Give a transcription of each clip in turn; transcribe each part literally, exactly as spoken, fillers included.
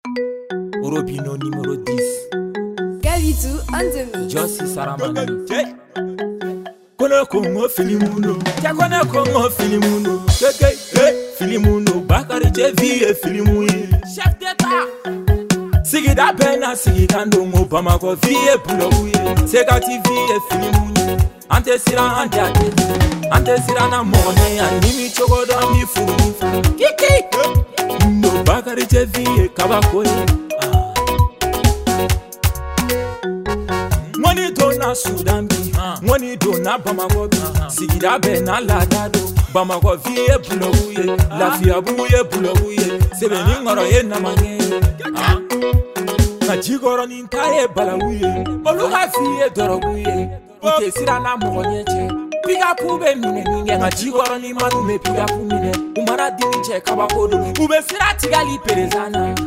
Robino numéro dix. Gavitou on the mix. Josie Saramani. Kono kongo filimuno. Ya kono kongo filimuno. Keke, eh, filimuno. Bakari Jevi e filimuye. Chef d'État. Sigida pena sigikando mo Bamako vie puloye. Segati vie filimuye. Ante sira ante ate. Ante sira na mone animi chogodo mi furu. Kiki. No Bakari Jevi e kabakoye. Money dona Sudan bi, money dona Bamako bi. Sigida bena ladado, Bamako vie puloye. Lafia buye puloye. Sebeni ngoro ye namanye. Na jigoro ni ntaye balawuye. Oluka fie doroguye. Ute sira na monyeche. Piga pube mine ninge na jigoro ni marume piga pumine. Umara diniche kabakodo. Ube sira tigali perezana.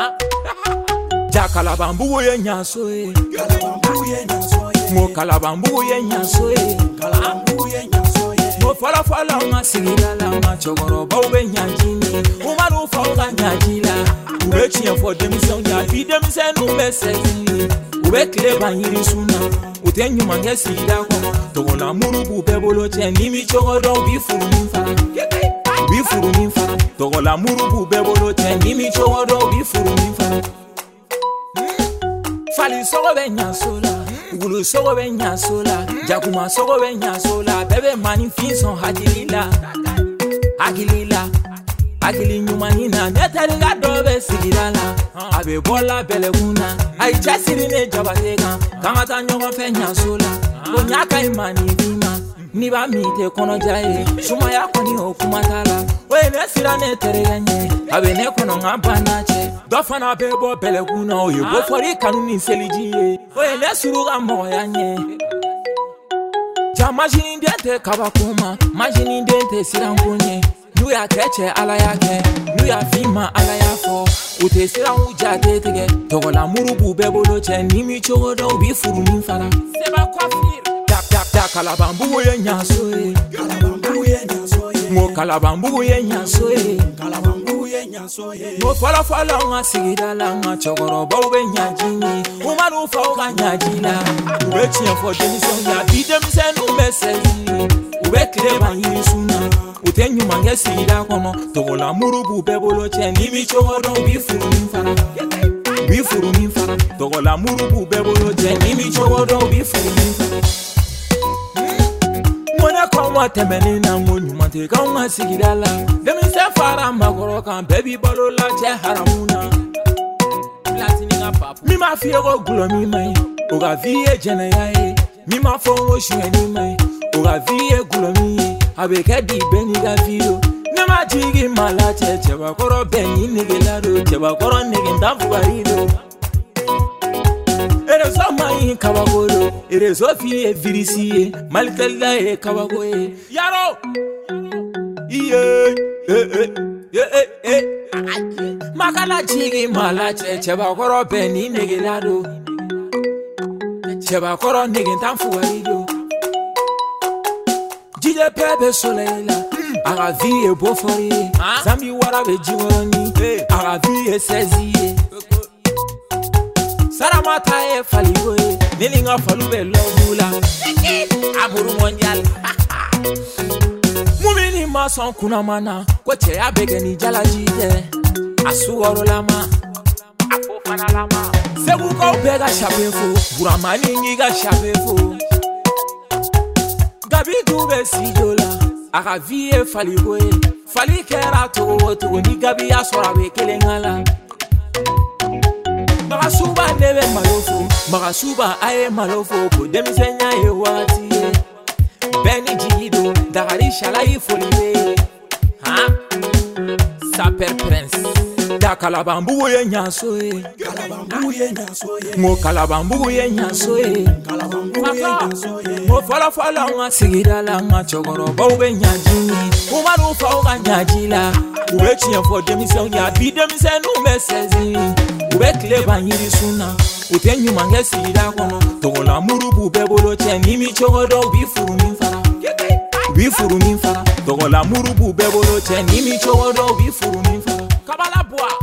Ja kalabambu ye nyaso e. Kalabambu ye nyaso e. Mo kalabambu ye nyaso e. Kalabambu ye nyaso e. Mo fala fala ma sigila la ma chogoro ba ube nyajini. Umaru fa uga nyajila. Ube chiya for demison ya bi demisen ube sezi. Ube kleba yiri suna. Ute nyuma ngesi ida kono. Togola muru bube bolo che nimi chogoro bi furu nifa. Bi furu nifa. Togola muru bube bolo che nimi chogoro bi furu nifa. Fali sogo be nyasola, gulu sogo be nyasola, jakuma sogo be nyasola, bebe mani finson hagilila, hagilila, hagili nyuma hina, netari ga dobe sigirala, abe bola bele kuna, ai chasiri ne jabateka, kamata nyoma fe nyasola, bonyaka imani vima, niba mite kono jaye, suma ya koni okumatala, we ne sira ne tereganye, abe ne kono ngabanache. Dofana bebo bele kuna oye go fori kanuni selijiye oye ne suruga moya nye ja majini ndente kabakuma majini ndente sirankunye nu ya keche ala yake nu ya fima ala yafo ute sira uja tetege togola murubu bebo loche nimi chogodo bi furu nimfala seba kwafir dak dak dak kalabambu ye nyaso e kalabambu ye nyaso e mo kalabambu ye nyaso e kalabambu ye nyaso e mo fala fala nga sigida la nga chogoro ba ube nyajini umaru fa uga nyajila ube chiya for demison ya bi demisen ube sezi ube kleba yiri suna ute nyuma ngesi ida kono togola murubu bebolo che nimi chogoro bi furu nimfala bi furu nimfala togola murubu bebolo che nimi chogoro bi furu nimfala Mona kwa temeni na ngonu mate ka unga sigidala demi se fara magoro kan baby balo la je haramuna platini nga papu mi ma fie go gulo mi mai o ga vie jene yae mi ma fo wo shweni mai o ga vie gulo mi abe ke di beni ga video ne ma jigi mala che che ba koro beni nigelado che ba koro nigi ndafu barido Ere so mai kabagodo, ere so fie virisi, malkella e kabagoe. Yaro, iye, eh eh eh eh. Makala chigi mala che cheba koro beni negelado, cheba koro negentam fuarido. Jide pebe soleila, aga vie bofori, zambi wara be jiwani, aga vie sezi. Saramata e faligoe, nilinga falube lobula. Aburu mondial. Mumini mason kuna mana, koche ya begeni jala jite. Asuwaro lama, apo fana lama. Sebu ko bega shapefo, buramani ngiga shapefo. Gabi dube sidola, aka vie faligoe. Fali kera to to ni gabi ya sora be kelengala. Magasuba nebe malofo, magasuba aye malofo, ko demisenya e wati e. Beni jigido, dagari shala i folibe. Ha? Saper prince. Da kalabambu ye nyaso e. Kalabambu ye nyaso e. Mo kalabambu ye nyaso e. Kalabambu ye nyaso e. Mo fala fala nga sigida la nga chogoro ba ube nyajini. Umaru fa uga nyajila. Ube chiya for demison ya bi demisen ube sezi. Ube kleba yiri suna ute nyuma ngesi ida kono togola murubu bebolo che nimi chogodo bi furu nimfala bi furu nimfala togola murubu bebolo che nimi chogodo bi furu nimfala kabala boa